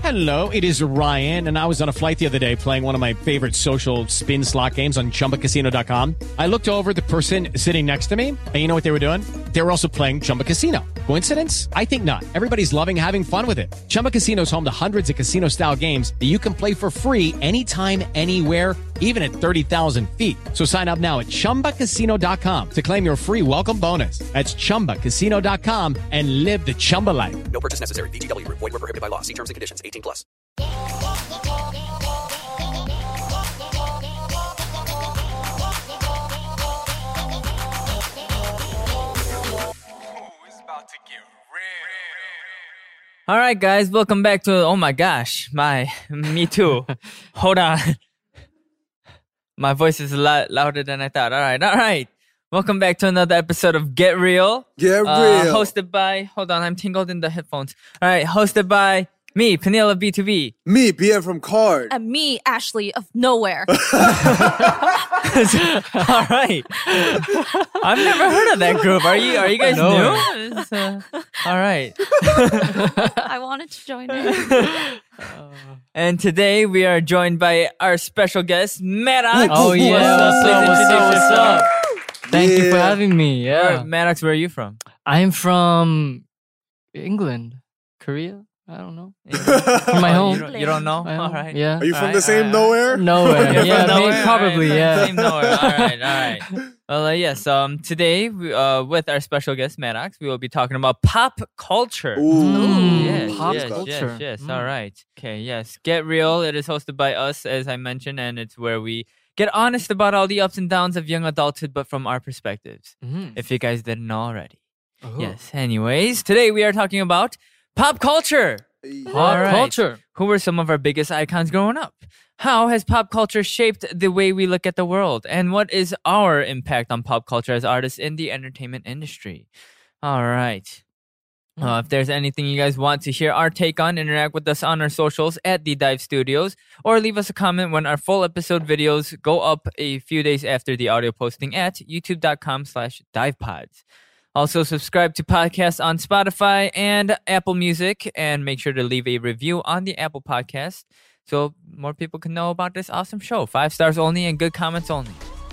Hello, it is Ryan, and I was on a flight the other day playing one of my favorite social spin slot games on ChumbaCasino.com. I looked over at the person sitting next to me, and you know what they were doing? They were also playing Chumba Casino. Coincidence? I think not. Everybody's loving having fun with it. Chumba Casino is home to hundreds of casino-style games that you can play for free anytime, anywhere, even at 30,000 feet. So sign up now at ChumbaCasino.com to claim your free welcome bonus. That's ChumbaCasino.com and live the Chumba life. No purchase necessary. VGW. Void where prohibited by law. See terms and conditions. 18 plus. All right, guys, welcome back to. Oh my gosh, me too. Hold on, my voice is a lot louder than I thought. All right. Welcome back to another episode of Get Real. Get Real. Hosted by. Hold on, I'm tingled in the headphones. All right, hosted by me, Peniel of B2B. Me, BM from Card. And me, Ashley of Nowhere. All right. I've never heard of that group. Are you guys new? All right. I wanted to join in. And today we are joined by our special guest, Maddox. Oh yeah, what's up? Thank you for having me. Yeah, Maddox, where are you from? I'm from England, Korea. I don't know. From my home. You don't know? My All home. right. Yeah. Are you from the same nowhere? Nowhere. You're Yeah, from nowhere? maybe, probably. All right, Yeah. Same nowhere. All right. Well, yes. Today, with our special guest Maddox, we will be talking about pop culture. Ooh. Yes, pop yes, culture. Yes. All right. Okay. Yes. Get Real. It is hosted by us, as I mentioned, and it's where we get honest about all the ups and downs of young adulthood, but from our perspectives. If you guys didn't know already. Oh. Yes. Anyways, today we are talking about pop culture. Pop culture. Who were some of our biggest icons growing up? How has pop culture shaped the way we look at the world? And what is our impact on pop culture as artists in the entertainment industry? All right. If there's anything you guys want to hear our take on, interact with us on our socials at The Dive Studios, or leave us a comment when our full episode videos go up a few days after the audio posting at youtube.com/divepods. Also, subscribe to podcasts on Spotify and Apple Music, and make sure to leave a review on the Apple Podcast so more people can know about this awesome show. 5 stars only and good comments only.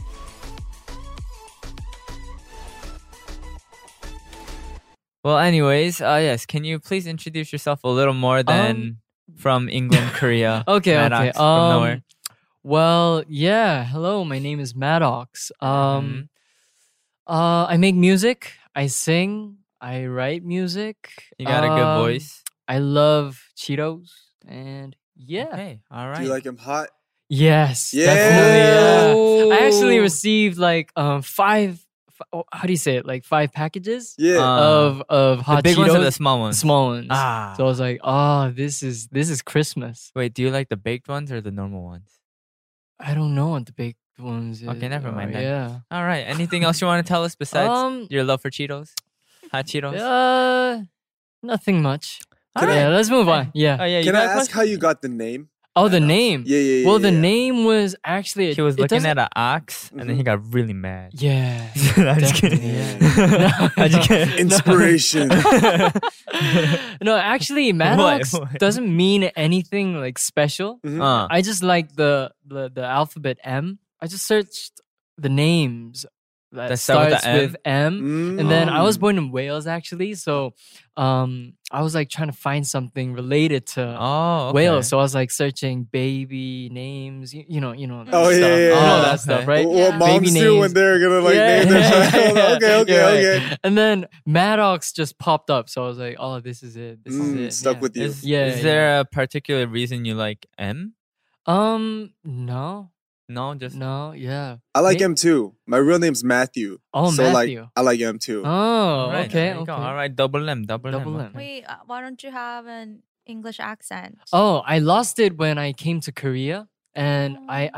Well, anyways, yes, can you please introduce yourself a little more than from England, Korea? Okay. Maddox from nowhere. Well, yeah. Hello, my name is Maddox. I make music. I sing. I write music. You got a good voice. I love Cheetos, and yeah. Okay, all right. Do you like him hot? Yes, Yeah. definitely. Yeah. I actually received like 5. How do you say it? Like 5 packages Yeah. of hot the big Cheetos. ones or the small ones? Small ones. Ah. So I was like, oh, this is Christmas. Wait, do you like the baked ones or the normal ones? I don't know what the baked ones is. Okay, never mind then. Yeah. All right. Anything else you want to tell us besides your love for Cheetos? Hot Cheetos? Nothing much. Can yeah, let's move on. Oh, Yeah. yeah. Can I ask how you got the name? Oh, the name. Yeah. Well, the name was actually. He was it looking doesn't- at an ox and then he got really mad. Yeah. I'm just kidding. definitely, yeah. I'm just kidding. Inspiration. No, actually, Maddox What? doesn't mean anything like special. I just like the alphabet M. I just searched the names that start with starts the M? with M. And then I was born in Wales actually, so I was like trying to find something related to Oh, okay. Wales. So I was like searching baby names, you know that Oh, stuff. yeah, yeah, You know yeah. that stuff, right? What Baby moms do when names. they're gonna like Yeah. name their child. Okay. Yeah, right. And then Maddox just popped up, so I was like, "Oh, this is it. This is it." Stuck Yeah. with you. Is, Yeah, is there a particular reason you like M? No, No, yeah. I like Me- M too. My real name's Matthew. Oh, so Matthew. like I like M too. Oh, All right, okay, there you go. okay. All right, double M. Double M. Wait, why don't you have an English accent? Oh, I lost it when I came to Korea, and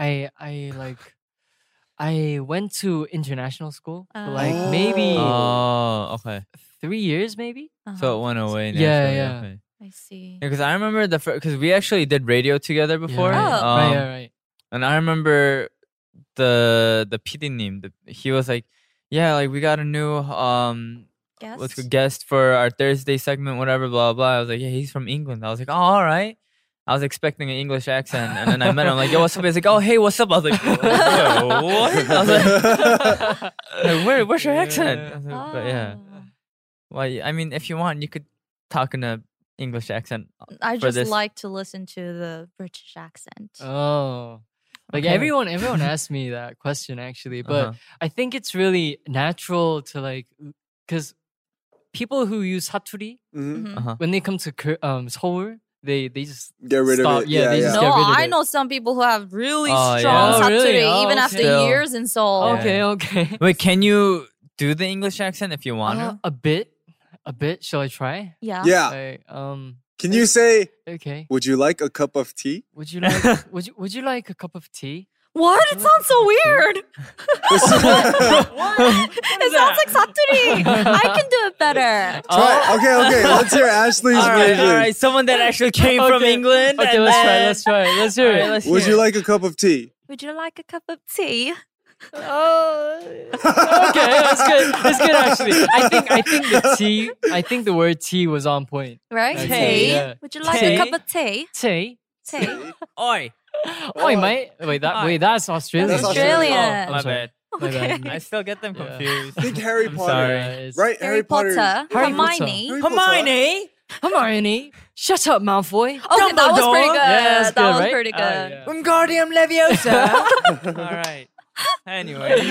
I went to international school for like maybe Oh, okay. 3 years, maybe. So it went away. Yeah, naturally, yeah. Okay. I see. Because I remember because we actually did radio together before. Yeah. Oh. Right. And I remember the PD님, he was like, yeah, like we got a new Guess? guest for our Thursday segment, whatever, blah blah. I was like, yeah, he's from England. I was like, oh, all right. I was expecting an English accent, and then I met him. I'm like, yo, what's up? He's like, oh, hey, what's up? I was like, what? I was like, where's your accent? I was like, but yeah. Well, I mean, if you want, you could talk in a English accent. I for just this. like to listen to the British accent. Oh. Like Okay. everyone asked me that question actually, but Uh-huh. I think it's really natural to like, because people who use 사투리 Mhm. Uh-huh. when they come to Seoul, they just Get rid stop. of it. Yeah, they just No, get rid of I it. know some people who have really Oh, yeah. strong Oh, really? 사투리, Oh, even okay. after Still. years in Seoul. Okay, okay. Wait, can you do the English accent if you want to? A bit. Shall I try? Yeah. Yeah. Like, Can you say, okay. would you like a cup of tea? Would you like would you like a cup of tea? What? It sounds so weird. It sounds like 사투리. I can do it better. Try. Okay. Let's hear Ashley's version. All right. Someone that actually came from Okay. England. Okay, and let's then- try. Let's hear All right, it. let's Would hear you it. like a cup of tea? Would you like a cup of tea? Okay, that's good. That's good actually. I think the word tea was on point. Right? Okay, Tea. yeah. Would you like Tea. a cup of tea? Tea. Tea. Oi, Oi, mate. Wait, that's Australian. That's Australian. Oh, my I'm sorry. bad. My Okay. bad. I still get them Yeah. confused. Think Harry I'm Potter. sorry. It's- Right? Harry Potter. Harry Hermione. Potter. Hermione. Hermione, shut up, Malfoy. Okay, that was pretty good. Yeah, that's that good, was right? pretty good. Yeah. Wingardium Leviosa. All right. Anyway,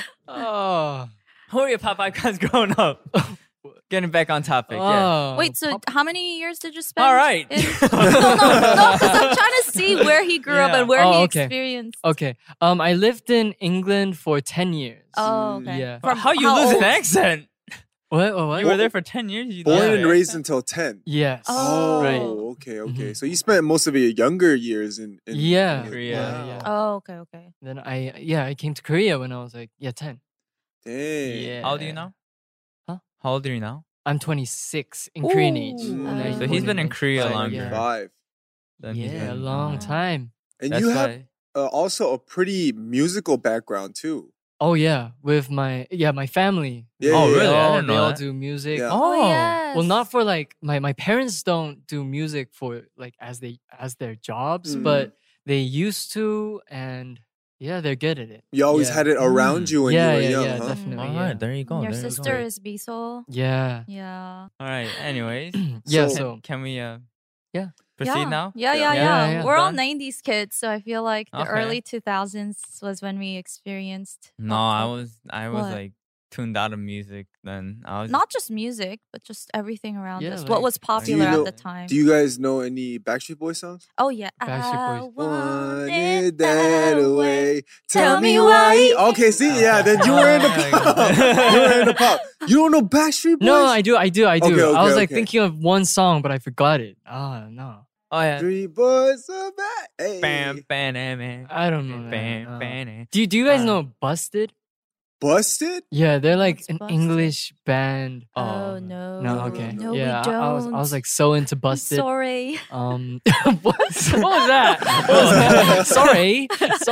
Oh. who are your pop icons growing up? Getting back on topic. Yeah. Oh. Wait, so how many years did you spend? All right. No, because I'm trying to see where he grew up Yeah. and where Oh, he okay. experienced. Okay. I lived in England for 10 years. Oh, okay. Yeah. From How you lose old? an accent? What? You were there for 10 years. You Born lose and an raised accent? until 10. Yes. Oh. Right. Okay. Mhm. So you spent most of your younger years in Yeah. Korea. Yeah. Oh, okay, okay. Then I came to Korea when I was like 10. Dang. Yeah. How old are you now? Huh? How old are you now? I'm 26 in Korean age. Ooh. And I was So he's been in born Korea like, longer. Yeah, 5. Then he's yeah a been- long time. And That's you have why. also a pretty musical background too. Oh yeah, with my family. Yeah, Oh, yeah, really? yeah. I They didn't know all that. do music. Yeah. Oh, yes. Well, not for like my parents don't do music for like as their jobs, Mm. but they used to, and yeah, they're good at it. You always Yeah. had it around you when you were young, yeah, huh? definitely. All yeah. right, there you go. Your there you sister go. is Bisol. Yeah. Yeah. All right. Anyways, Yeah. So- So can we Yeah. proceed yeah. now? Yeah, Yeah. yeah, Yeah, yeah. yeah. We're all Done? 90s kids, so I feel like the Okay. early 2000s was when we experienced. No, pop I culture. was What? like tuned out of music then. I was Not just music, but just everything around Yeah, us. What like- was popular know- at the time? Do you guys know any Backstreet Boys songs? Oh yeah. Backstreet Boys. Wanted that away. Tell me why. Okay, see, yeah, then you were in the pop. You were in the pop. You don't know Backstreet Boys? no, I do. Okay, I was like okay. thinking of one song, but I forgot it. Ah, no, Oh yeah. Three boys so bad. Hey. Bam, bam, bam, I don't know. that. bam, No. bam. Do you guys Uh, know Busted? Busted? Yeah, they're like What's an Busted? English band. Oh no. No, okay. No, yeah, we don't. I was like so into I'm Busted. sorry. What was that? What was that? Sorry.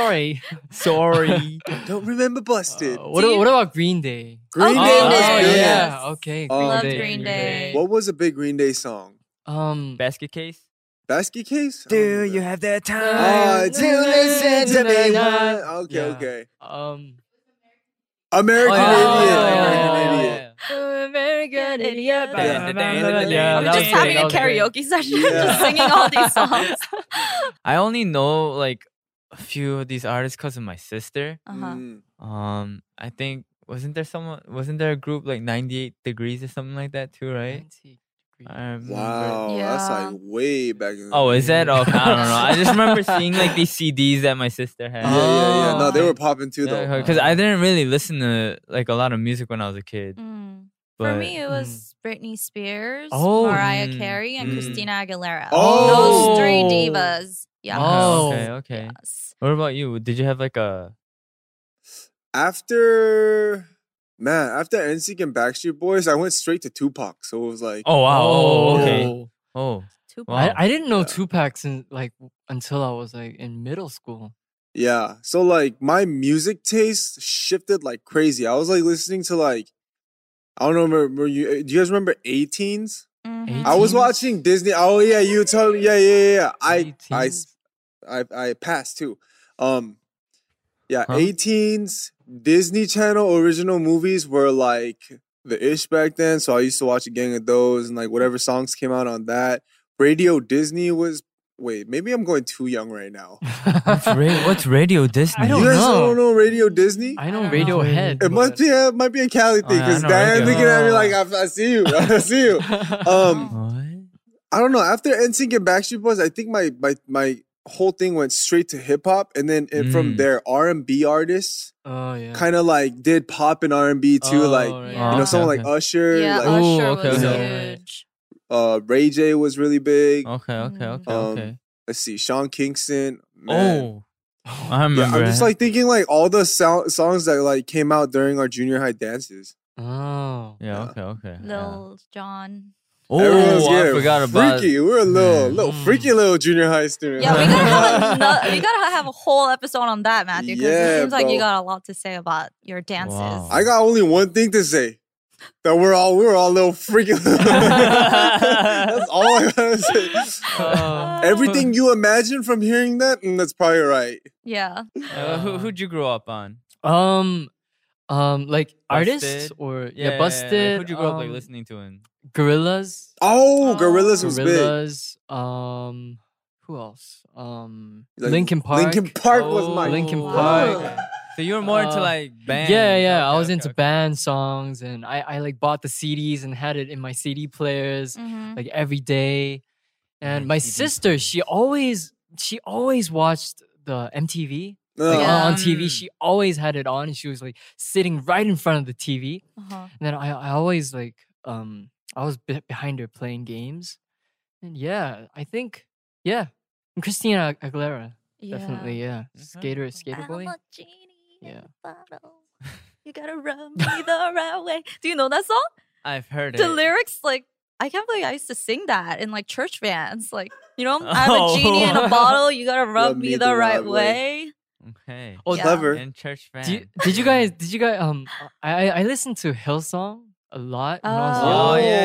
Sorry. Don't remember Busted. What about Green Day? Green Oh, Day Green was Day. good. yeah. Okay. Oh, Green Loved Day. Green Day. What was a big Green Day song? Basket case. Basket Case? Do you have the Oh, time? to listen to me. Yeah. Okay, okay. Oh, American yeah. Idiot. Oh, American yeah. Idiot. Very good idiot. Yeah, I'm that just was having great, a that was great. karaoke session, Yeah. just singing all these songs. I only know like a few of these artists because of my sister. Uh-huh. Mm. I think wasn't there a group like 98 Degrees or something like that too, right? I remember. Wow, that's Yeah. like way back in the Oh, day. is that? Okay, I don't know. I just remember seeing like these CDs that my sister had. Yeah. No, they Oh. were popping too, though. Because I didn't really listen to like a lot of music when I was a kid. Mm. But For me, it was Britney Spears, Oh. Mariah Mm. Carey, and Mm. Christina Aguilera. Oh. Those three divas. Yeah. Oh. Okay. Yes. What about you? Did you have like a? After NSYNC and Backstreet Boys, I went straight to Tupac. So it was like, Oh wow! Oh, yeah. okay. Oh, Tupac. Wow. I didn't know Yeah. Tupac until I was like in middle school. yeah. So like my music taste shifted like crazy. I was like listening to like, I don't know, remember you? Do you guys remember 18s? Mhm. I was 18s? watching Disney. Oh yeah, you told me. Yeah. I 18s? passed too. Yeah, Huh? 18s Disney Channel original movies were like the ish back then. So I used to watch a gang of those and like whatever songs came out on that. Radio Disney was. Wait, maybe I'm going too young right now. What's Radio Disney? I don't You guys know. don't know Radio Disney? I know I don't know. Radiohead. It but- might be a Cali thing yeah, I because know Diane Radiohead. looking at me like I see you, I see you. What? I don't know. After NSYNC and Backstreet Boys, I think my whole thing went straight to hip hop, and then from Mm. there, R&B artists Oh yeah. kind of like did pop and R&B too, Oh, like right. Yeah. you know Okay, someone okay. like Usher, Yeah, like Ooh, Usher okay, was okay. huge. Ray J was really big. Okay. Mm. Okay. Let's see, Sean Kingston. Man. Oh, I remember. Yeah, I'm just it. like thinking like all the songs that like came out during our junior high dances. Oh. Yeah. Okay. Yeah. Lil Jon. Everyone's Oh, I getting forgot about. freaky. We were a little Mm. freaky little junior high student. Yeah, we gotta have a whole episode on that, Matthew, because Yeah, it seems like you bro. got a lot to say about your dances. Wow. I got only one thing to say. That we were all little freaky. That's all I gotta say. Oh. Everything you imagine from hearing that, that's probably right. Yeah. Who'd you grow up on? Like artists Busted? or Yeah, Busted. Who'd you grow up like listening to? And Gorillas. Oh, Gorillaz was big. Gorillas. Who else? Like, Linkin Park. Linkin Park was my Linkin Oh, Park. okay. So you were more into like bands. Yeah. I Okay, was okay, into okay. band songs, and I like bought the CDs and had it in my CD players Mhm. like every day. And my CD sister, she always watched the MTV. Like Yeah. on TV, she always had it on, and she was like sitting right in front of the TV. Uh-huh. And then I always like I was behind her playing games, and yeah, I think and Christina Aguilera definitely skater boy. I'm a genie in Yeah. a bottle. You gotta rub me the right way. Do you know that song? I've heard The it. lyrics, like, I can't believe I used to sing that in like church bands. Like, you know, I'm a Oh. genie in a bottle. You gotta rub me the right way. Okay. Oh, Yeah. Clever. And church fan. Did you guys I listened to Hillsong a lot when I was Oh. Oh young.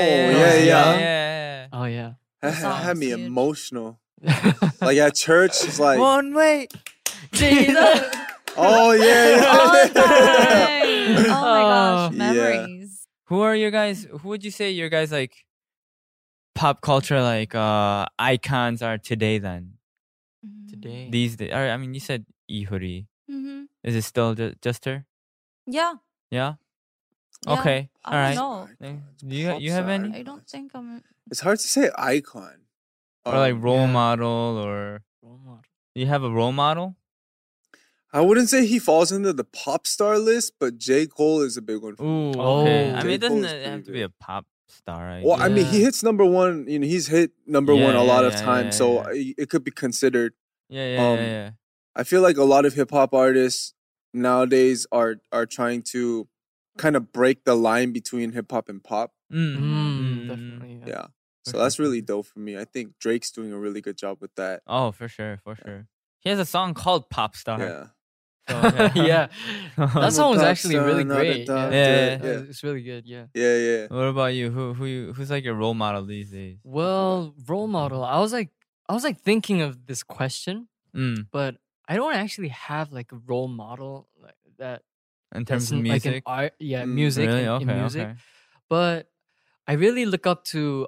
yeah. Oh yeah. That song had was me huge. emotional. Like at church, it's like, One way. Jesus. oh yeah. All the time. Oh my gosh, Yeah. memories. Who are your guys? Who would you say your guys like pop culture like icons are today? Then Today. these days. I mean, you said Ihuri. Mm-hmm. Is it still just her? Yeah. Yeah. Yeah. Okay. I All don't right. know. Do you have any? I don't think I'm. It's hard to say icon. Or like role Yeah. model, or Role model. you have a role model? I wouldn't say he falls into the pop star list, but J. Cole is a big one for me. Ooh. Oh. Okay. I J. mean, it Cole doesn't is pretty have to be big. a pop star, right? Well, I mean, he Yeah. hits number one. You know, he's hit number one a lot of times, so yeah. it could be considered. Yeah. um, I feel like a lot of hip hop artists nowadays are trying to kind of break the line between hip hop and pop. Definitely. Yeah. So For that's sure, really for dope for me. I think Drake's doing a really good job with that. Oh, for sure. He has a song called Pop Star. Yeah. So, Yeah. That I'm a song was pop actually star, really not a great. doctor. Yeah. It's really good. Yeah. Yeah. What about you? Who's like your role model these days? Well, role model. I was like thinking of this question, but I don't actually have like a role model like that. In terms of that's like an music? art, Mm. music. Really? in Okay. music. Okay. But I really look up to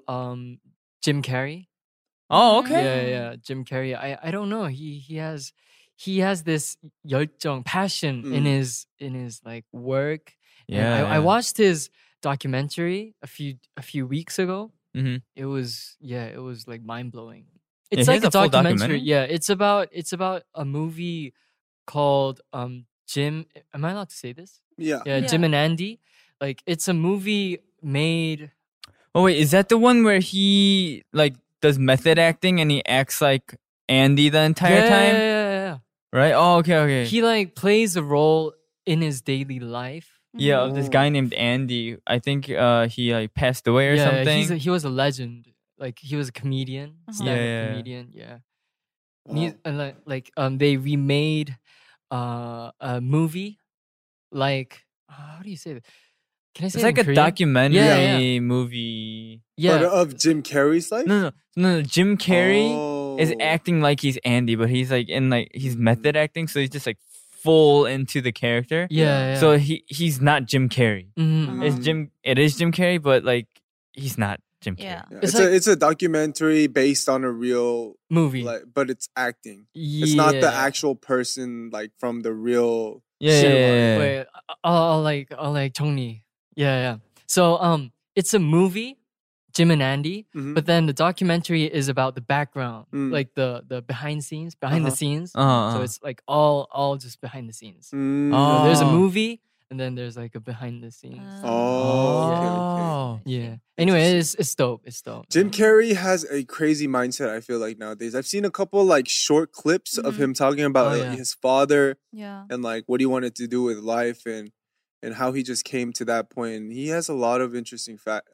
Jim Carrey. Oh, okay. Yeah. Jim Carrey. I don't know. He has this 열정, passion in his like work. And Yeah. I watched his documentary a few weeks ago. Mm-hmm. It was like mind blowing. Yeah, It's he like has a a full documentary. documentary? Yeah, it's about a movie called Jim. Am I allowed to say this? Yeah. Yeah, Jim and Andy. Like it's a movie made. Oh wait, is that the one where he like does method acting and he acts like Andy the entire time? Yeah. Right? Oh, okay. He like plays a role in his daily life. Yeah, of this guy named Andy. I think he like passed away or something. He was a legend. Like he was a comedian, stand-up Yeah. comedian. Yeah. Wow. And they remade a movie like how do you say that? Can I say It's like in a Korean? documentary Yeah. movie. Yeah. But of Jim Carrey's life? No. Jim Carrey is Oh. acting like he's Andy, but he's like he's method acting, so he's just like full into the character. yeah. So he's not Jim Carrey. Mhm. It is Jim Carrey, but like he's not Jim Carrey. Yeah. Yeah, It's it's a documentary based on a real movie. but it's acting. It's not the actual person like from the real Yeah. Wait, I'll like 정리. Yeah. So it's a movie, Jim and Andy, Mhm. but then the documentary is about the background, Mm. like the behind the scenes. Uh-huh. So it's like all just behind the scenes. Mm. So there's a Oh. movie and then there's like a behind the scenes. Oh, okay. Oh. Yeah. Anyway, it's dope. It's dope. Jim Carrey has a crazy mindset, I feel like, nowadays. I've seen a couple like short clips of him talking about Oh, yeah. his father Yeah. and like what he wanted to do with life and how he just came to that point. And he has a lot of interesting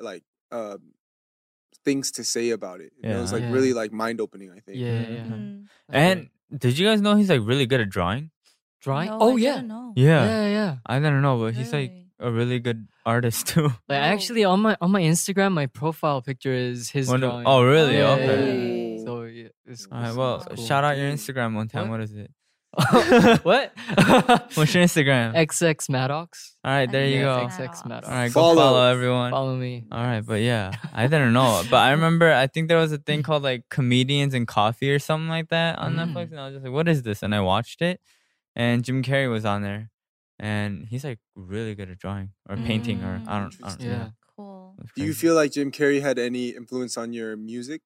things to say about it. You know, it's like Yeah. really like mind opening, I think. Yeah. Mm. And did you guys know he's like really good at drawing? drawing. No, Oh I yeah. didn't know. Yeah. I didn't know, but he's like Really? a really good artist too. Like Oh. actually on my Instagram, my profile picture is his drawing. Oh, really? Yeah, Okay. Really? So yeah, it's All right. it's Well, cool. shout out your Instagram one time. What? What is it? What? What's your Instagram? XX Maddox. All right, there you go. Yeah, XX Maddox. All right, go Follow. follow everyone. Follow me. All right, but yeah, I didn't know. But I remember, I think there was a thing called like Comedians and Coffee or something like that on Netflix. And I was just like, what is this? And I watched it. And Jim Carrey was on there. And he's like really good at drawing or painting or I don't Interesting. know. Yeah. Cool. It's Do you crazy. feel like Jim Carrey had any influence on your music?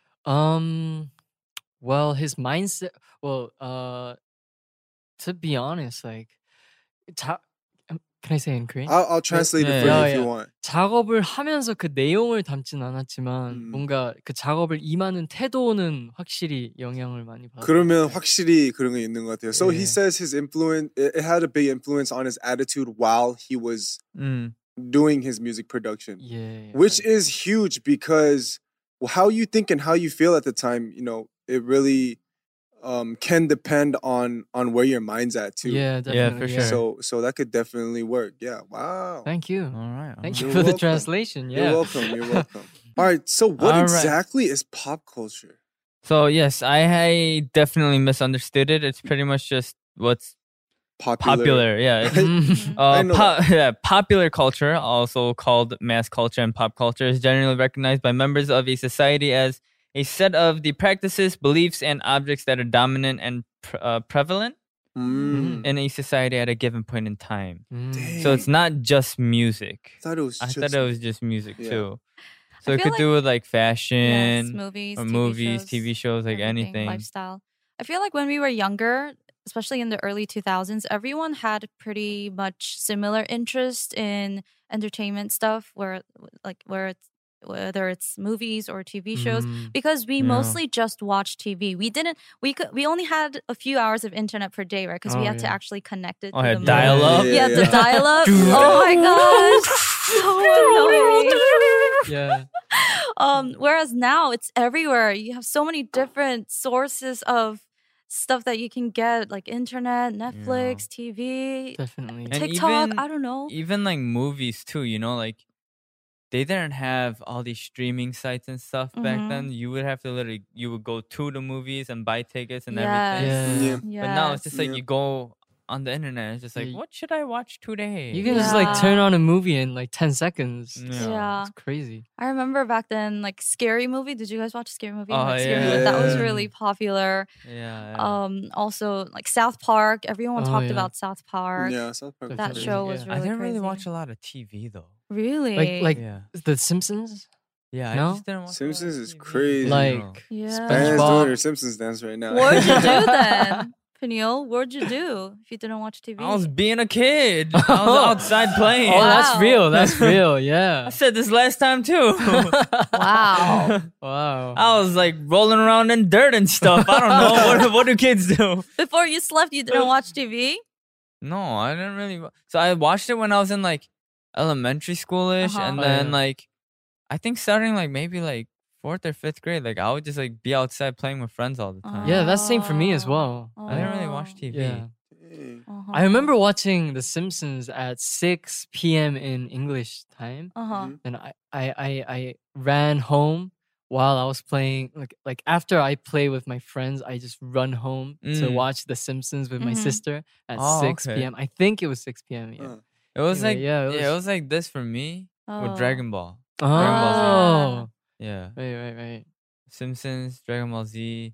Well, his mindset. Well, to be honest, like, can I say in Korean? I'll translate it for Yeah, you if yeah. you want. 작업을 하면서 그 내용을 담진 않았지만 음. 뭔가 그 작업을 임하는 태도는 확실히 영향을 많이 받았어요. 그러면 확실히 그런 게 있는 것 같아요. So he Yeah. says his influence, it had a big influence on his attitude while he was Mm. doing his music production, Yeah. which is huge because how you think and how you feel at the time, you know, it really can depend on where your mind's at too. Yeah, Yeah, definitely. for sure. So that could definitely work. Yeah. Wow. Thank you. All right. Thank You're you for the welcome. translation. Yeah. You're welcome. You're welcome. All right. So what All right. exactly is pop culture? So, yes, I definitely misunderstood it. It's pretty much just what's popular. Yeah. It's, Mm. I know that. popular culture, also called mass culture and pop culture, is generally recognized by members of a society as a set of the practices, beliefs, and objects that are dominant and prevalent Mm. in a society at a given point in time. Mm. So it's not just music. I thought it was I just thought it was just music Yeah. too. So I it feel could like- do with like Yes, fashion movies, or TV movies, shows, TV shows, like everything, anything. lifestyle. I feel like when we were younger, especially in the early 2000s, everyone had pretty much similar interest in entertainment stuff, whether it's movies or TV shows, Mm. because we Yeah. mostly just watched TV. We only had a few hours of internet per day, right? Because we Oh, had to yeah. actually connect it Oh, to yeah, the dial modem. up? Yeah, the Yeah. dial up. Oh my gosh, so annoying. Yeah. Whereas now it's everywhere. You have so many different sources of stuff that you can get, like internet, Netflix, TV, Definitely. And TikTok. even- I don't know. Even like movies too, you know, like they didn't have all these streaming sites and stuff back Mhm. then. You would have to you would go to the movies and buy tickets and Yes. everything. Yeah. But now it's just like Yeah. you go on the internet. It's just like, Yeah. what should I watch today? You can just like Yeah. turn on a movie in like 10 seconds. Yeah. Yeah. It's crazy. I remember back then, like Scary Movie. Did you guys watch Scary Movie? Oh, Like, Scary yeah. Movie, that was Yeah. really popular. Yeah. Also like South Park. Everyone Oh, talked yeah. about South Park. Yeah, South Park was That Definitely. crazy. show was Yeah. really I didn't really crazy. watch a lot of TV though. Really? Like Yeah. The Simpsons. Yeah, No? I just didn't watch a lot of Simpsons is TV, crazy. you Like- know. yeah. Dan's SpongeBob. doing her Simpsons dance right now. What'd you do then, Peniel? What'd you do if you didn't watch TV? I was being a kid. I was outside playing. Oh, that's Wow. real. That's real. I Yeah. said this last time too. Wow. Wow. I was like rolling around in dirt and stuff. I don't know. What do kids do? Before you slept, you didn't watch TV? No, I didn't really. So I watched it when I was in like elementary schoolish, Uh-huh. and Oh, then yeah. like I think starting like maybe like 4th or 5th grade, like I would just like be outside playing with friends all the time. Yeah, that's same for me as well. I didn't really Oh. watch TV. Yeah. Uh-huh. I remember watching The Simpsons at 6 p.m. in English time. Uh-huh. And I ran home while I was playing. Like after I play with my friends, I just run home to watch The Simpsons with my Mhm. sister at Oh, 6 okay. p.m. I think it was 6 p.m. Yeah. Uh, It was Anyway, like yeah, it was like this for me with Oh. Dragon Ball. Oh, Ball Yeah, right. Simpsons, Dragon Ball Z.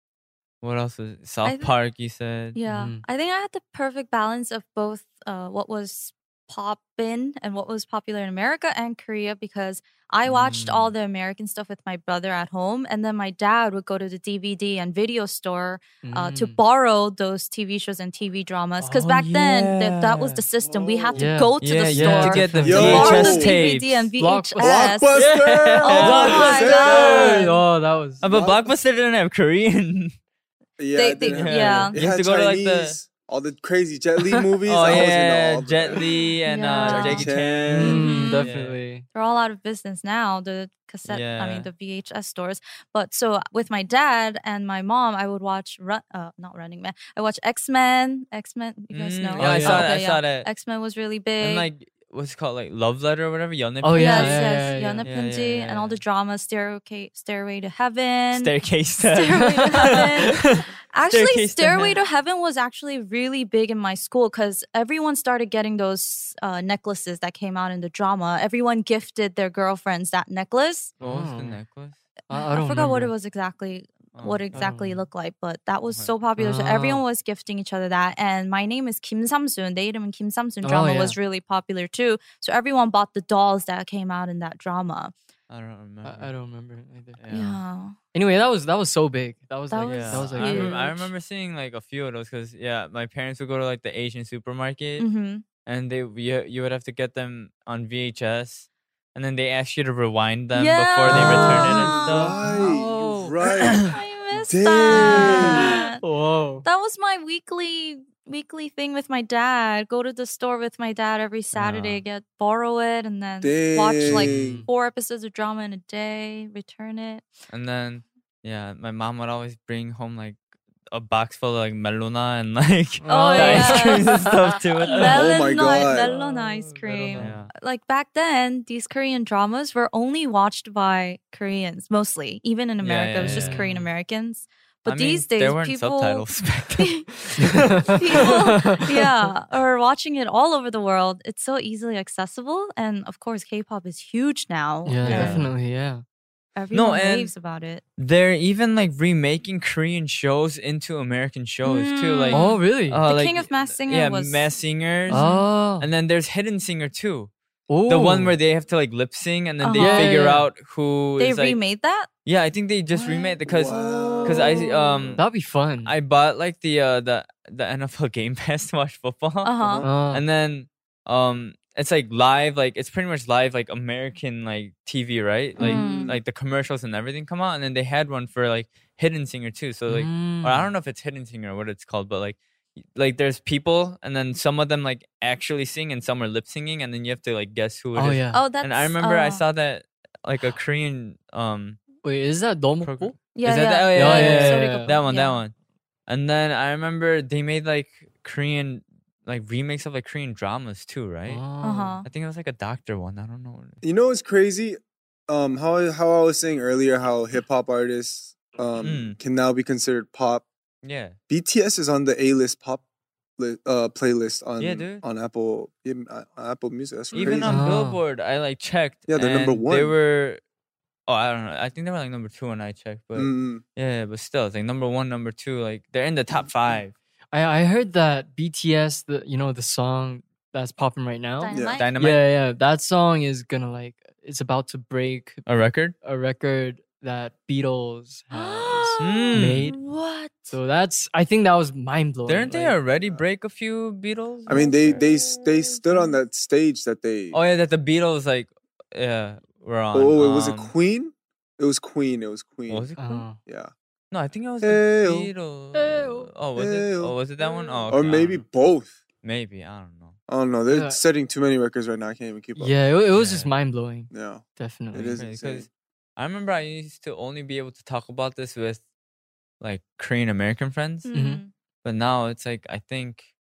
What else was it? South thi- Park? You said. Yeah. Mhm. I think I had the perfect balance of both what was poppin' and what was popular in America and Korea because I watched all the American stuff with my brother at home and then my dad would go to the DVD and video store to Mm. borrow those TV shows and TV dramas because Oh, back then that was the yeah. system. We had to Yeah. go to Yeah, the you had store to get the Yo. to borrow the VHS tapes. DVD and VHS. Blockbuster. Oh my God. Oh, that was. But Blockbuster didn't have Korean. Yeah, They- it didn't have- yeah. It You have had to go to, like, the- Chinese, all the crazy Jet Li movies. Oh I was into yeah, all of Jet that. Li and Yeah. Jackie Jackie Chan. Mm, Mhm. definitely. They're all out of business now. The cassette, I Yeah. mean the VHS stores. But so with my dad and my mom, I would watch not Running Man. I watch X-Men. X-Men, you guys know? Yeah, I yeah. saw that. Okay, I saw that. X-Men was really big. And like, what's it called? Like Love Letter or whatever. Yeonep. Oh, yeah, yes, yeah, yes, yeah. Yeonep Yeah, Pyeonji, yeah, and all the yeah. dramas, Stairway to Heaven. Staircase. Stairway to Heaven. Actually, Staircase to Stairway Heaven. to Heaven was actually really big in my school because everyone started getting those necklaces that came out in the drama. Everyone gifted their girlfriends that necklace. What was the Oh. necklace? I I don't forgot what it remember. was exactly. Oh. What exactly it looked like, but that was Okay. so popular. So Ah. everyone was gifting each other that. And My Name is Kim Samsun. The 이름은 Kim Samsun Oh, drama yeah. was really popular too. So everyone bought the dolls that came out in that drama. I don't remember. I don't remember either. Yeah. Anyway, that was so big. That was That like was that was like I, huge. I remember seeing like a few of those because my parents would go to like the Asian supermarket Mm-hmm. and you would have to get them on VHS, and then they ask you to rewind them before they return it and Yeah. stuff. Right, Oh. you're right. I missed Dang. that. Whoa. That was my weekly thing with my dad. Go to the store with my dad every Saturday, borrow it, and then watch like Dang. 4 episodes of drama in a day, return it. And then my mom would always bring home like a box full of like melona and like Oh, the yeah. ice cream and stuff too. with that. Oh my God. Melon ice cream. Yeah. Like back then, these Korean dramas were only watched by Koreans mostly. Even in America, it was just yeah. Korean Americans. But I mean, these days, there weren't people, subtitles back then. yeah, are watching it all over the world. It's so easily accessible, and of course, K-pop is huge now. Yeah, and definitely. Yeah. Everyone and- raves about it. They're even like remaking Korean shows into American shows too. Like Oh, really? The like, King of Masked Singer yeah, was Masked Singers. Oh. And then there's Hidden Singer too. The one where they have to like lip sing and then they Uh-huh. figure Yeah. out who they is like remade that. yeah, I think they just remade it because I That'd be fun. I bought like the NFL Game Pass to watch football. Uh-huh. And then it's like live, like it's pretty much live like American like TV, right? Like Mm. like the commercials and everything come out, and then they had one for like Hidden Singer too. So like or I don't know if it's Hidden Singer or what it's called, but like there's people and then some of them like actually sing and some are lip singing and then you have to like guess who it is. Oh yeah. Oh, that's. And I remember I saw that like a Korean Wait, is that 너무 program. 고? Yeah, Is that yeah, that? Oh, yeah, yeah, yeah, yeah, Sorry, yeah. Goku. that one, Yeah. that one. And then I remember they made like Korean like remakes of like Korean dramas too, right? Uh-huh. I think it was like a doctor one. I don't know. What it is. You know what's crazy? How I was saying earlier, how hip hop artists can now be considered pop. Yeah. BTS is on the A-list pop playlist on Yeah, dude. on Apple Apple Music. That's Even crazy. on Oh. Billboard, I like checked. Yeah, they're number and They one. were. Oh, I don't know. I think they were like number 2 when I checked, but Mm. yeah, but still, it's like number 1, number 2. Like they're in the top 5. I heard that BTS, the song that's popping right now. Dynamite? Dynamite, Yeah, that song is gonna like it's about to break a record. a record that Beatles has Mm. made. What? So I think that was mind blowing. Didn't they already break a few Beatles? I mean, they records? stood on that stage that they. Oh yeah, that the Beatles like were on. Oh, was it Queen? It was Queen. It was Queen. Was it? Queen? Yeah. No, I think it was Hey-oh. the Beatles. Hey-oh. Oh, was it? Hey-oh. Oh, was it that one? Oh, Or okay, I maybe don't know. both. Maybe I don't know. I don't know. They're Yeah. setting too many records right now. I can't even keep up. Yeah, it was just Yeah. mind blowing. Yeah. Definitely. It is Because insane. I remember I used to only be able to talk about this with like Korean American friends, Mm. but now it's like I think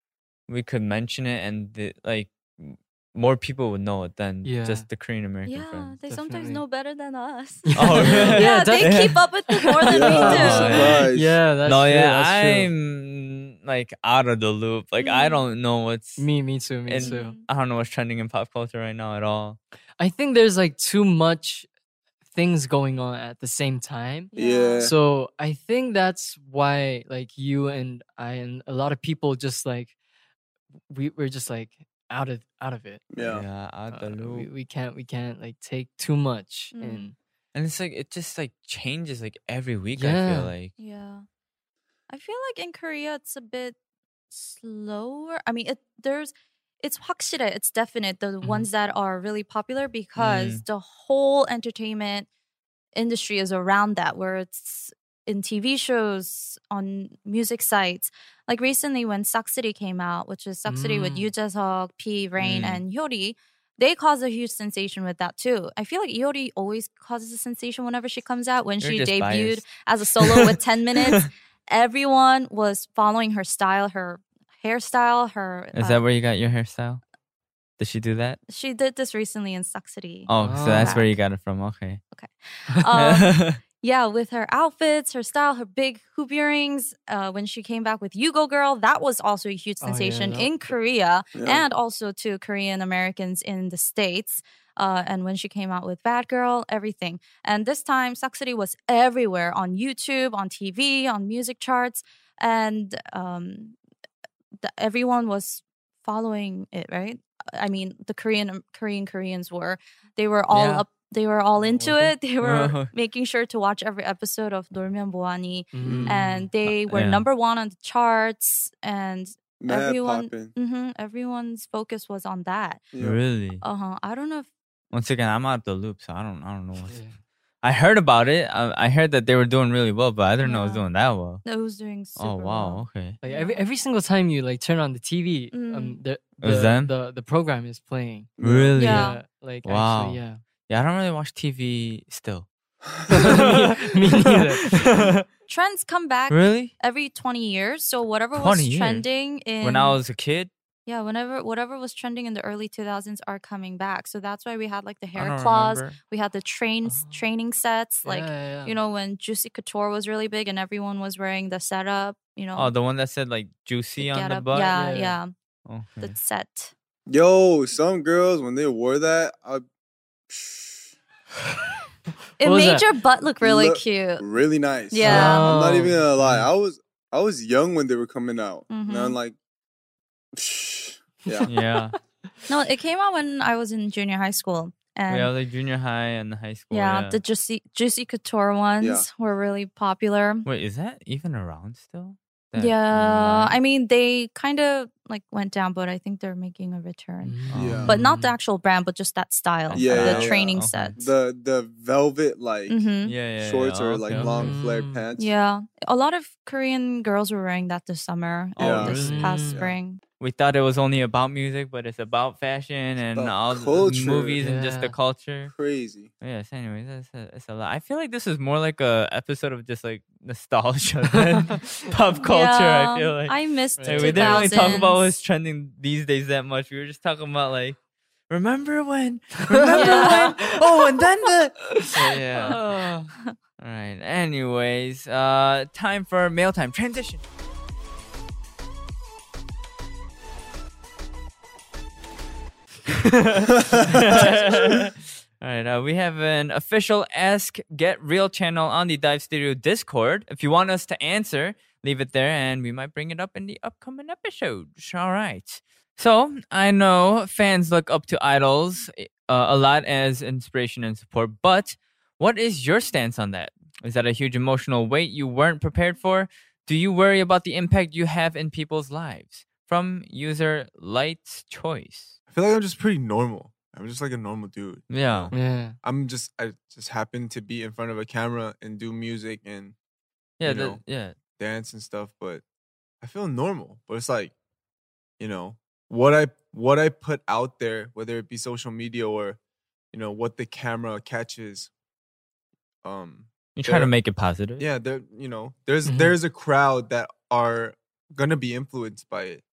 we could mention it and more people would know it than Yeah. just the Korean American Yeah, friends. they sometimes Definitely. know better than us. Oh, really? yeah, they Yeah, keep up with it more than Yeah, we I'm do. surprised. Yeah, that's No, true. yeah, that's true. I'm like out of the loop. Like I Mm. don't know what's Me too. Me And- too. I don't know what's trending in pop culture right now at all. I think there's like too much things going on at the same time. Yeah. So I think that's why like you and I and a lot of people just like we're just like out of it. Yeah. Out the loop. We can't like take too much Mm. in. And it's like it just like changes like every week. I Yeah. feel like. Yeah. I feel like in Korea it's a bit slower. I mean, it's 확실해. It's definite. The ones that are really popular because the whole entertainment industry is around that, where it's in TV shows, on music sites. Like recently when Suck City came out, which is Suck City with Yoo Jae-suk, P, Rain, and Hyori, they caused a huge sensation with that too. I feel like Hyori always causes a sensation whenever she comes out. When You're she just debuted biased. as a solo with 10 minutes, everyone was following her style, her hairstyle, her... Is that where you got your hairstyle? Did she do that? She did this recently in Suck City. Oh, so that's where Back. you got it from. Okay. Yeah, with her outfits, her style, her big hoop earrings. When she came back with You Go Girl, that was also a huge Oh, yeah, sensation that- in Korea Yeah. and also to Korean Americans in the States. And when she came out with Bad Girl, everything. And this time, Suck City was everywhere on YouTube, on TV, on music charts. And everyone was following it, right? I mean, the Koreans were. They were all Yeah. up. They were all into Okay. it. They were making sure to watch every episode of 놀면 뭐하니, Mm. and they were Yeah. number one on the charts. And Mad everyone, popping. everyone's focus was on that. Yeah. Really? I don't know if Once again, I'm out of the loop, so I don't know what's. Yeah. I heard about it. I heard that they were doing really well, but I didn't know it was Yeah. doing that well. it was doing super Oh wow, well. okay. Like every single time you like turn on the TV, Mm. Was them? the program is playing. Really? Yeah. Like Wow. actually, yeah. Yeah, I don't really watch TV still. Me neither. Trends come back Really? every 20 years. So whatever 20 was years? trending in When I was a kid, yeah, whatever was trending in the early 2000s are coming back. So that's why we had like the I hair don't claws, remember. we had the training sets, like yeah. you know when Juicy Couture was really big and everyone was wearing the setup, you know. Oh, the one that said like juicy on the getup. butt. Yeah, Yeah. yeah, Okay. the set. Yo, some girls when they wore that, It What was made that? your butt look really Look- cute. really nice. Yeah. I'm not even gonna lie. Oh. I was young when they were coming out. Mhm. And I'm like, yeah. Yeah. No, it came out when I was in junior high school, and Yeah, like junior high and high school. yeah, Yeah. the Juicy Couture ones were really popular. Wait, is that even around still? That Yeah, line? I mean they kind of like went down, but I think they're making a return. Yeah. But not the actual brand, but just that style. Yeah, the yeah, training okay. sets. The velvet like Mm-hmm. Yeah, shorts or okay, like okay. long flared pants. Yeah, a lot of Korean girls were wearing that this summer. Yeah. This really? past Yeah. spring. We thought it was only about music, but it's about fashion and about all the culture. movies and just the Yeah. culture. Crazy. Yes, anyways, it's a lot. I feel like this is more like a episode of just like nostalgia than pop culture. Yeah, I feel like I missed Like, the we didn't really talk about 2000s. what's trending these days that much. We were just talking about like, remember when? When? Oh, and then the yeah. All right. Anyways, time for mail time transition. All right, we have an official Ask Get Real channel on the Dive Studio Discord. If you want us to answer, leave it there and we might bring it up in the upcoming episodes. All right. So, I know fans look up to idols a lot as inspiration and support, but what is your stance on that? Is that a huge emotional weight you weren't prepared for? Do you worry about the impact you have in people's lives? From user Light's Choice. I feel like I'm just pretty normal. I'm just like a normal dude. Yeah. Yeah. I just happen to be in front of a camera and do music and Yeah, You know. yeah. dance and stuff, but I feel normal. But it's like, you know, what I put out there, whether it be social media or, you know, what the camera catches. You try to There- make it positive. Yeah, there, you know, there's Mhm. there's a crowd that are gonna be influenced by it.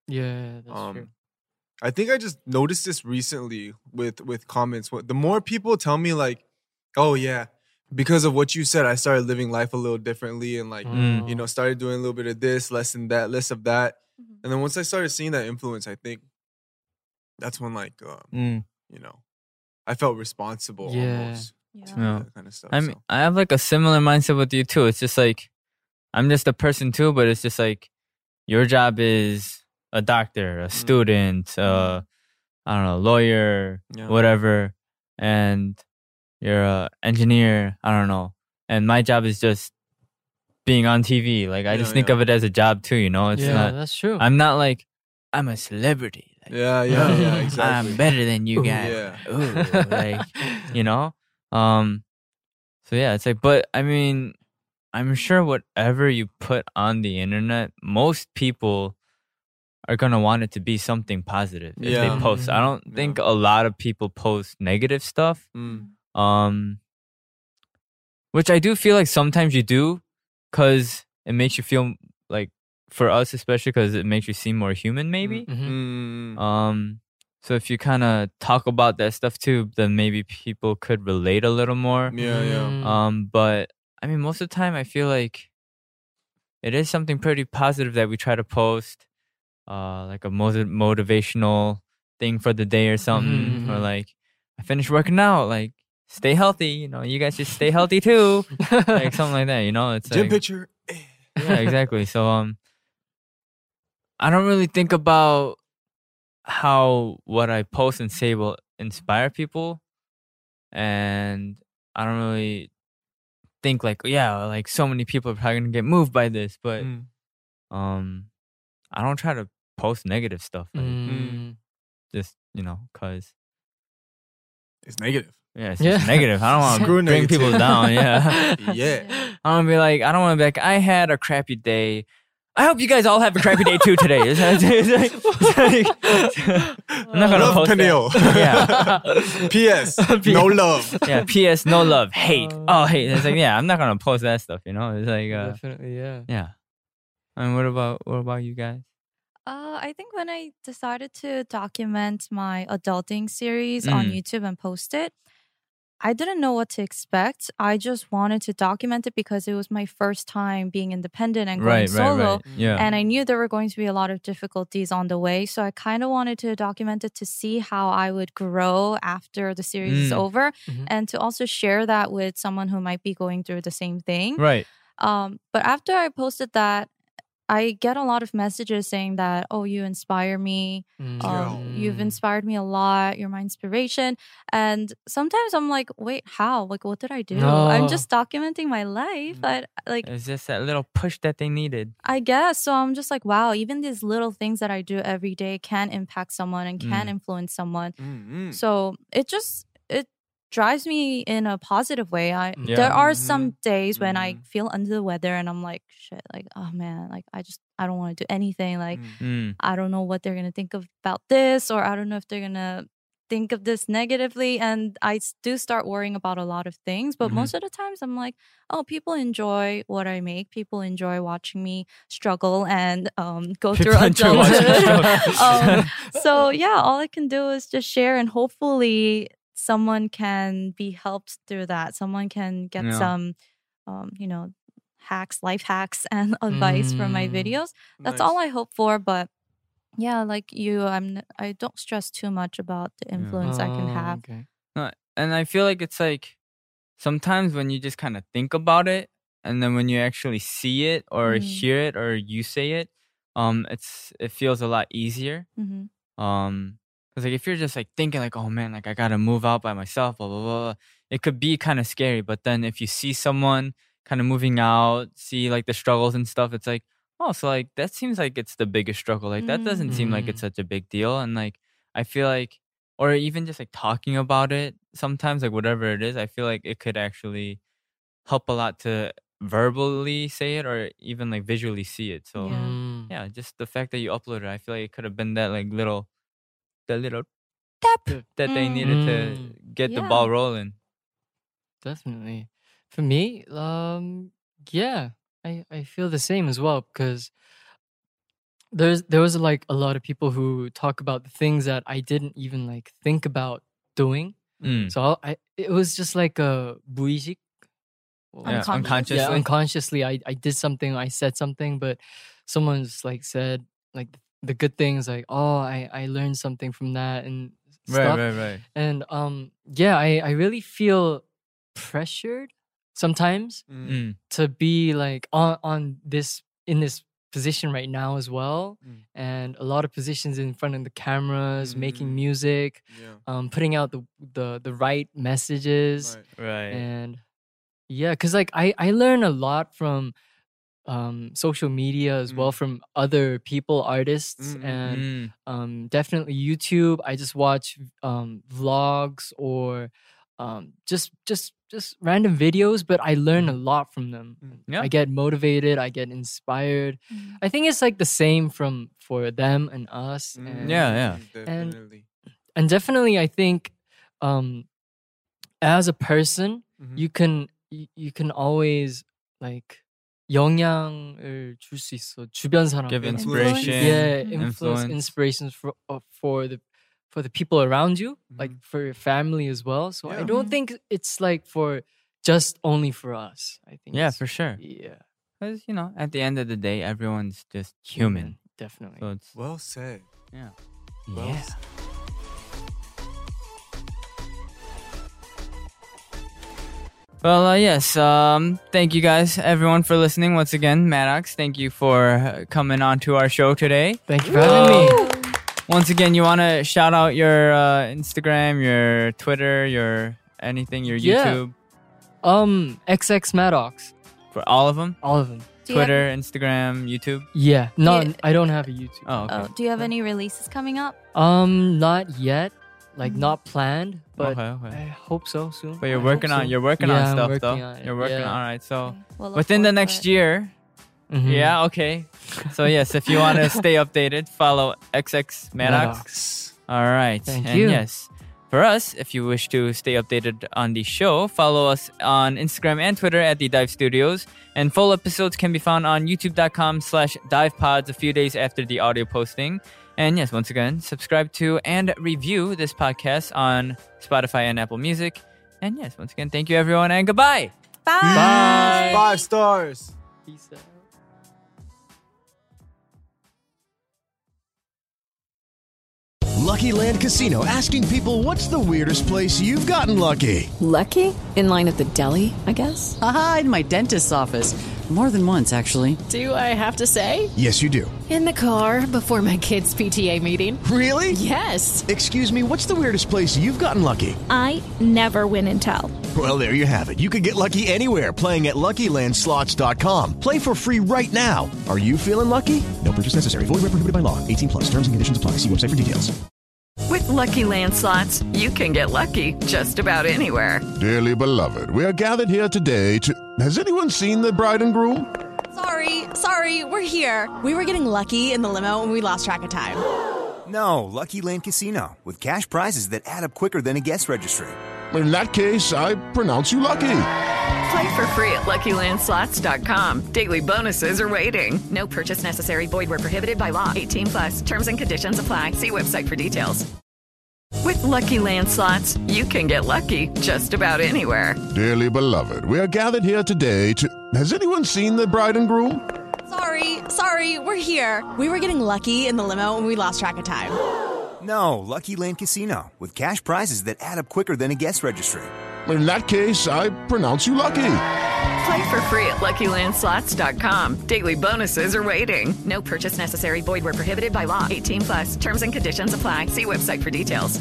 Yeah, that's true. I think I just noticed this recently with comments. The more people tell me like, "Oh yeah, because of what you said, I started living life a little differently and like, you know, started doing a little bit of this, less than that, less of that." And then once I started seeing that influence, I think that's when like, you know, I felt responsible almost to that kind of stuff. I mean, I have like a similar mindset with you too. It's just like I'm just a person too, but it's just like your job is a doctor, a student, I don't know, lawyer, whatever, and you're a engineer, I don't know. And my job is just being on TV. Like I just think of it as a job too, you know? It's not, that's true. I'm not like I'm a celebrity. Like, exactly. I'm better than you guys. Ooh, like, you know? So yeah, it's like, but I mean, I'm sure whatever you put on the internet, most people are gonna want it to be something positive if they post. I don't think a lot of people post negative stuff. Which I do feel like sometimes you do, because it makes you feel like, for us especially, because it makes you seem more human, maybe. So if you kind of talk about that stuff too, then maybe people could relate a little more. But I mean, most of the time, I feel like it is something pretty positive that we try to post, like a motivational thing for the day or something, or like, I finished working out, like, stay healthy, you know, you guys should stay healthy too, like something like that, you know, it's gym like, picture. yeah, exactly. So I don't really think about how what I post and say will inspire people, and I don't really think like, yeah, like so many people are probably gonna get moved by this, but I don't try to post negative stuff, like, just, you know, cause it's negative. Yeah, it's just negative. I don't want to bring people down. Yeah. I don't be like, I don't want to be like, I had a crappy day. I hope you guys all have a crappy day too today. I'm not gonna post Peniel. that. Yeah. P.S. No love. Yeah. P.S. No love. Hate. Oh, hate. It's like, yeah, I'm not gonna post that stuff. You know, it's like, definitely, yeah. Yeah. I mean, what about you guys? I think when I decided to document my adulting series on YouTube and post it, I didn't know what to expect. I just wanted to document it because it was my first time being independent and going solo. Right. Yeah. And I knew there were going to be a lot of difficulties on the way. So I kind of wanted to document it to see how I would grow after the series is over, and to also share that with someone who might be going through the same thing. Right. But after I posted that, I get a lot of messages saying that, oh, you inspire me. You've inspired me a lot. You're my inspiration. And sometimes I'm like, wait, how? Like, what did I do? I'm just documenting my life. But like, it's just that little push that they needed, I guess. So I'm just like, wow, even these little things that I do every day can impact someone and can influence someone. So it drives me in a positive way. There are some days when I feel under the weather and I'm like, shit, like, oh man, like I don't want to do anything. Like, I don't know what they're going to think about this, or I don't know if they're going to think of this negatively. And I do start worrying about a lot of things. But most of the times I'm like, oh, people enjoy what I make. People enjoy watching me struggle and go through adulthood. So yeah, all I can do is just share, and hopefully someone can be helped through that. Someone can get some, life hacks and advice from my videos. That's all I hope for. But yeah, like you, I don't stress too much about the influence I can have. Okay. And I feel like it's like sometimes when you just kind of think about it, and then when you actually see it or hear it or you say it, it feels a lot easier. Because like if you're just like thinking like, oh man, like I gotta move out by myself, blah blah blah, it could be kind of scary. But then if you see someone kind of moving out, see like the struggles and stuff, it's like, oh, so like that seems like it's the biggest struggle. Like that doesn't seem like it's such a big deal. And like I feel like, or even just like talking about it sometimes, like whatever it is, I feel like it could actually help a lot to verbally say it or even like visually see it. So yeah, just the fact that you uploaded it, I feel like it could have been that like little tap that they needed to get the ball rolling. Definitely. For me, yeah, I feel the same as well, because there was like a lot of people who talk about the things that I didn't even like think about doing. So it was just like a 무의식. Unconsciously. Yeah, unconsciously I did something, I said something, but someone just like said like the good things, like, oh, I learned something from that and stuff. Right. And I really feel pressured sometimes to be like on this, in this position right now as well, and a lot of positions in front of the cameras, making music, putting out the right messages, Right. and because like I learn a lot from social media as well, from other people, artists, and definitely YouTube. I just watch vlogs or just random videos, but I learn a lot from them. I get motivated, I get inspired. I think it's like the same for them and us. And, Definitely. and definitely I think as a person, you can always like 영향을 줄 수 있어. 주변 사람. Give inspiration. Yeah, inspirations for the people around you, like for your family as well. So I don't think it's like for just only for us. I think. Yeah, for sure. Yeah. Because, at the end of the day, everyone's just human. Definitely. So it's, Well said. yeah. Well Yeah. said. Well, yes. Thank you guys, everyone, for listening once again. Maddox, thank you for coming on to our show today. Thank you for having me. Once again, you want to shout out your Instagram, your Twitter, your anything, your YouTube? XX Maddox. For all of them? All of them. Twitter, Instagram, YouTube? Yeah. I don't have a YouTube. Oh, okay. Do you have any releases coming up? Not yet. Like not planned, but Okay. I hope so soon. But you're I working hope on so. you're working Yeah, on I'm stuff working though. on it. You're working Yeah. on all right. So We'll look within the forward to next it. year. Mhm. Yeah, okay. So yes, if you want to stay updated, follow XX Maddox. All right. Thank and you. yes, for us, if you wish to stay updated on the show, follow us on Instagram and Twitter at The Dive Studios. And full episodes can be found on youtube.com/divepods a few days after the audio posting. And yes, once again, subscribe to and review this podcast on Spotify and Apple Music. And yes, once again, thank you everyone and goodbye. Bye. 5 stars. Peace out. Lucky Land Casino, asking people, what's the weirdest place you've gotten lucky? Lucky? In line at the deli, I guess? Aha, in my dentist's office. More than once, actually. Do I have to say? Yes, you do. In the car before my kids' PTA meeting. Really? Yes. Excuse me, what's the weirdest place you've gotten lucky? I never win and tell. Well, there you have it. You can get lucky anywhere, playing at LuckyLandSlots.com. Play for free right now. Are you feeling lucky? No purchase necessary. Void where prohibited by law. 18+. Terms and conditions apply. See website for details. With Lucky Land Slots, you can get lucky just about anywhere. Dearly beloved, we are gathered here today to... Has anyone seen the bride and groom? Sorry, we're here. We were getting lucky in the limo and we lost track of time. No, Lucky Land Casino, with cash prizes that add up quicker than a guest registry. In that case, I pronounce you lucky. Play for free at LuckyLandSlots.com. Daily bonuses are waiting. No purchase necessary. Void where prohibited by law. 18+. Terms and conditions apply. See website for details. With Lucky Land Slots, you can get lucky just about anywhere. Dearly beloved, we are gathered here today to... Has anyone seen the bride and groom? Sorry, we're here. We were getting lucky in the limo and we lost track of time. No, Lucky Land Casino, with cash prizes that add up quicker than a guest registry. In that case, I pronounce you lucky. Play for free at LuckyLandSlots.com. Daily bonuses are waiting. No purchase necessary. Void where prohibited by law. 18+. Terms and conditions apply. See website for details.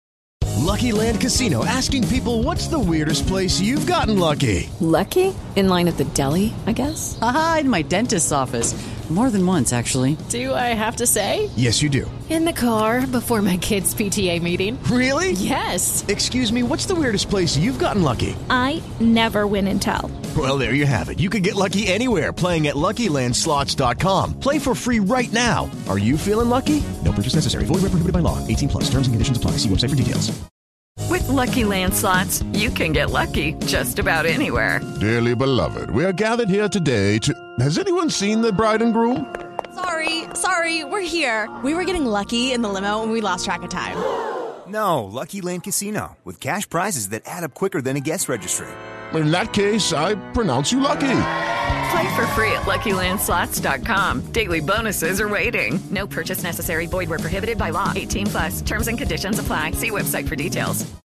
Lucky Land Casino, asking people, what's the weirdest place you've gotten lucky? Lucky? In line at the deli, I guess? Aha, in my dentist's office. More than once, actually. Do I have to say? Yes, you do. In the car before my kids' PTA meeting. Really? Yes. Excuse me, what's the weirdest place you've gotten lucky? I never win and tell. Well, there you have it. You can get lucky anywhere, playing at LuckyLandSlots.com. Play for free right now. Are you feeling lucky? No purchase necessary. Void where prohibited by law. 18+. Terms and conditions apply. See website for details. With Lucky Land Slots, you can get lucky just about anywhere. Dearly beloved, we are gathered here today to... Has anyone seen the bride and groom? Sorry, Sorry, we're here. We were getting lucky in the limo and we lost track of time. No, Lucky Land Casino, with cash prizes that add up quicker than a guest registry. In that case, I pronounce you lucky. Play for free at LuckyLandSlots.com. Daily bonuses are waiting. No purchase necessary. Void where prohibited by law. 18 plus. Terms and conditions apply. See website for details.